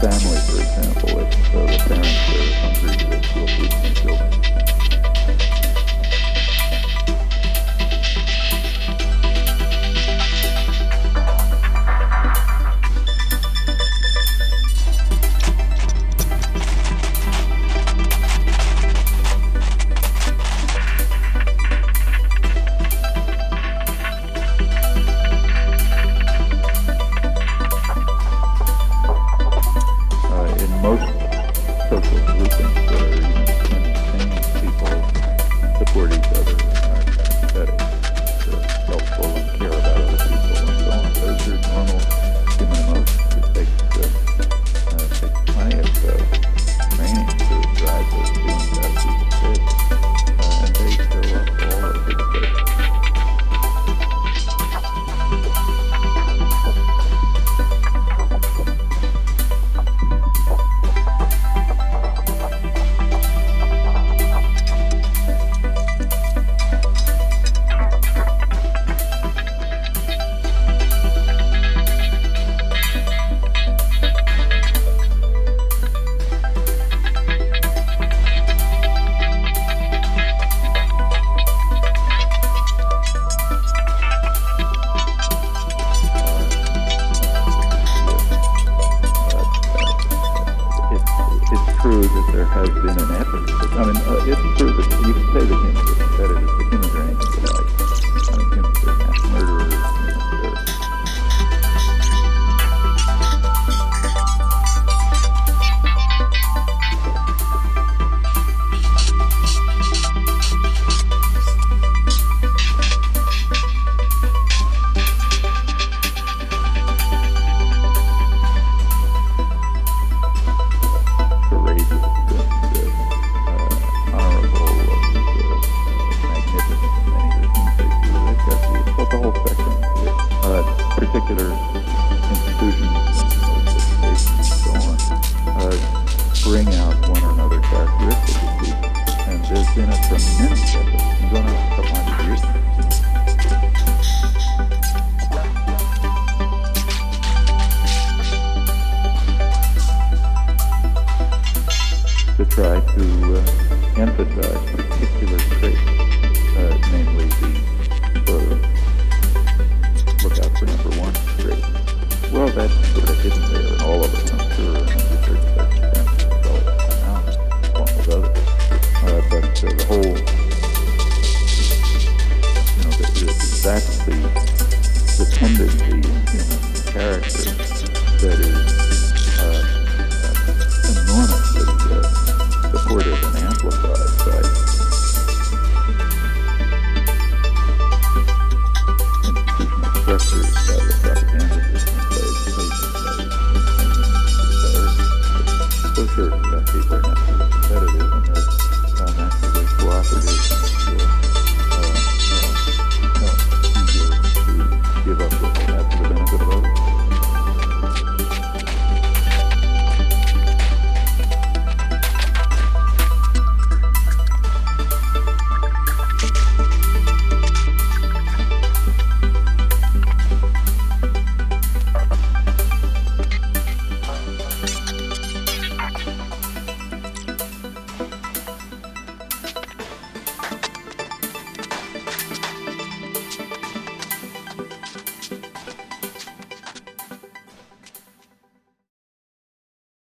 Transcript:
family, for example, if the parents are hungry, they will feed their children. Most social groupings that are even insane people support each other and are empathetic, helpful and care about other people and so on. Those are normal human emotions. It takes plenty of training to drive those feelings out of people's heads, and they show up all over the place. It's true that there has been an effort. It's true that you can say that humans are competitive, but humans are anything alike. Humans are mass murderers. Particular institutions, education, and so on, bring out one or another characteristic of people. And there's been a tremendous effort, it's going on a couple hundred years to try to emphasize particular traits, namely the look out for number one trait. Well, that's sort of hidden there in all of us, I'm sure, and to certain circumstances, well, it's now, along with others. But the whole, that's the tendency in human character that is enormously supported and amplified by structures, by the propaganda system, by education, by so sure, people are not